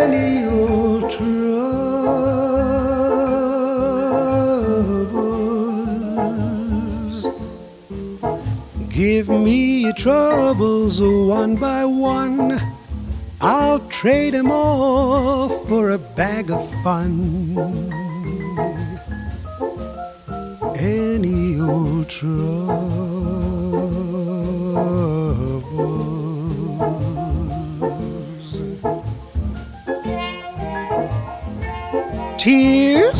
any old troubles. Give me your troubles one by one. I'll trade 'em all for a bag of fun. Any old troubles. Tears?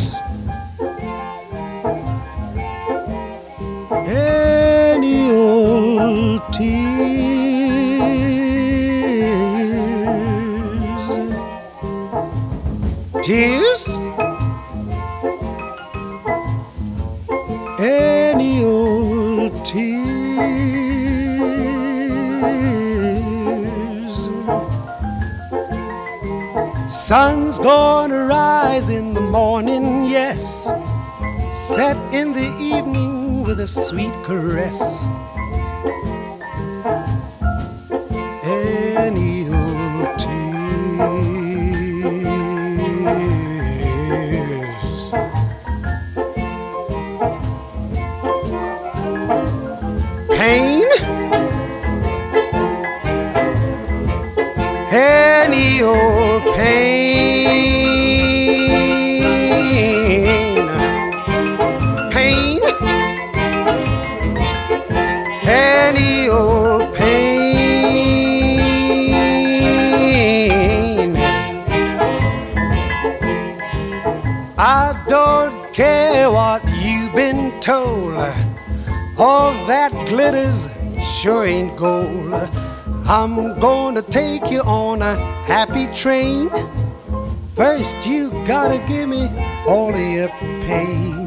Any old tears? Tears? Any old tears? Sun's gonna rise in the morning, yes, set in the evening with a sweet caress. Any old tears? Pain? Any old pain? Pain? Any old pain? I don't care what you've been told, all that glitters sure ain't gold. I'm gonna take you on a happy train. First you gotta give me all of your pain.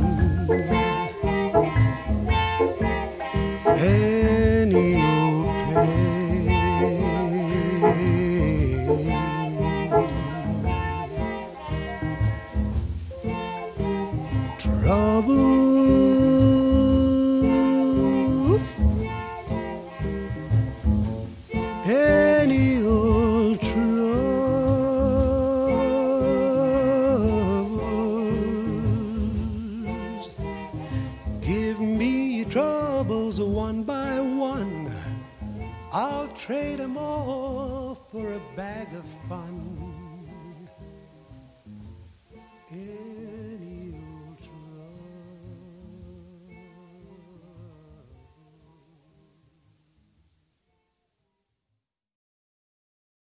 Any old pain. Troubles? Any old troubles. Give me your troubles one by one. I'll trade 'em all for a bag of fun.